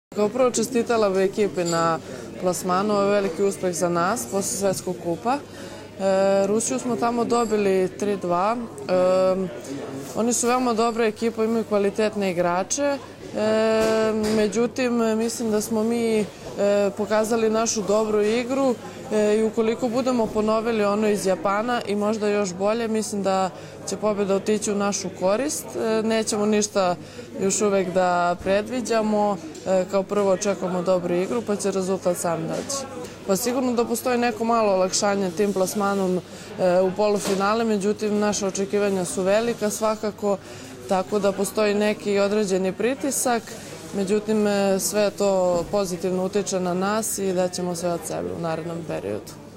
Kao prvo čestitala bi ekipi na plasmanu, ovo je veliki uspeh za nas posle Svetskog kupa. Rusiju smo tamo dobili 3-2. Oni su veoma dobra ekipa, imaju kvalitetne igrače. Međutim, mislim da smo mi pokazali našu dobru igru i ukoliko budemo ponovili ono iz Japana i možda još bolje, mislim da će pobjeda otići u našu korist. Nećemo ništa još uvek da predviđamo. Kao prvo očekujemo dobru igru, pa će rezultat sam doći. Pa sigurno da postoji neko malo olakšanje tim plasmanom u polufinale, međutim naše očekivanja su velika svakako, tako da postoji neki određeni pritisak, međutim sve to pozitivno utiče na nas i daćemo sve od sebe u narednom periodu.